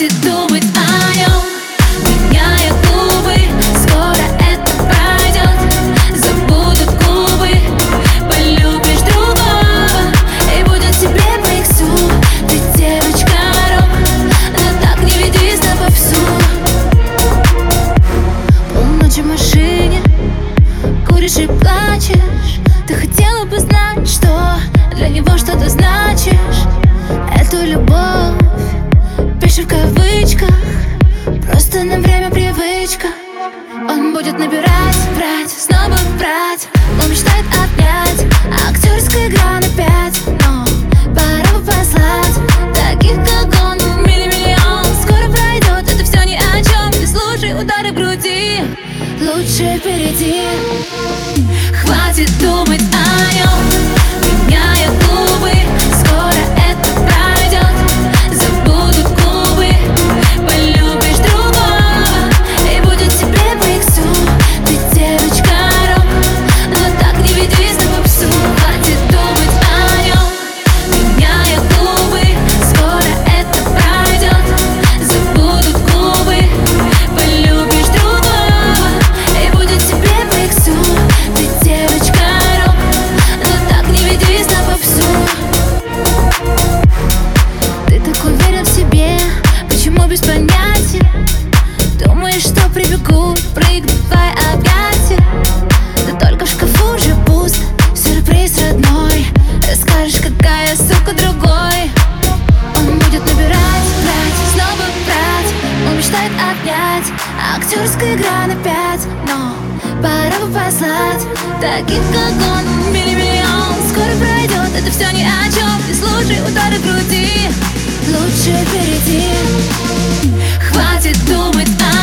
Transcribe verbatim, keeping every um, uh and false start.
Хватит думать о нем, меняя губы. Скоро это пройдет, забудут губы. Полюбишь другого, и будет тебе по иксу. Ты девочка рок, но так не ведись на попсу. Полночи в машине, куришь и плачешь. Ты хотела бы знать, что для него что-то значишь. Эту любовь пиши в кавычках, просто на время привычка. Он будет набирать, брать, снова брать. Он мечтает обнять, актерская игра на пять. Но пора бы послать таких, как он, милли-миллион. Скоро пройдет, это все ни о чем. Не слушай удары в груди, лучше впереди. Хватит думать о нем, меняя губы. Скоро это пройдет, забудут губы. Полюбишь другого, и будет тебе по иксу. Ты девочка рок, но так не ведись на попсу. Хватит думать о нем, меняя губы. Скоро это пройдет, забудут губы. Полюбишь другого, и будет тебе по иксу. Ты девочка рок, но так не ведись на попсу. Ты так уверен в себе, почему без понятия? Думаешь, что прибегу, прыгну в твои объятия. Да только в шкафу уже пусто, сюрприз родной. Расскажешь, какая сука другой. Он будет набирать, брать, снова брать. Он мечтает обнять, актерская игра на пять. Но пора бы послать таких, как он, милли-миллион. Скоро пройдет, это все ни о чем. Не слушай удары в груди, лучше впереди. Хватит думать о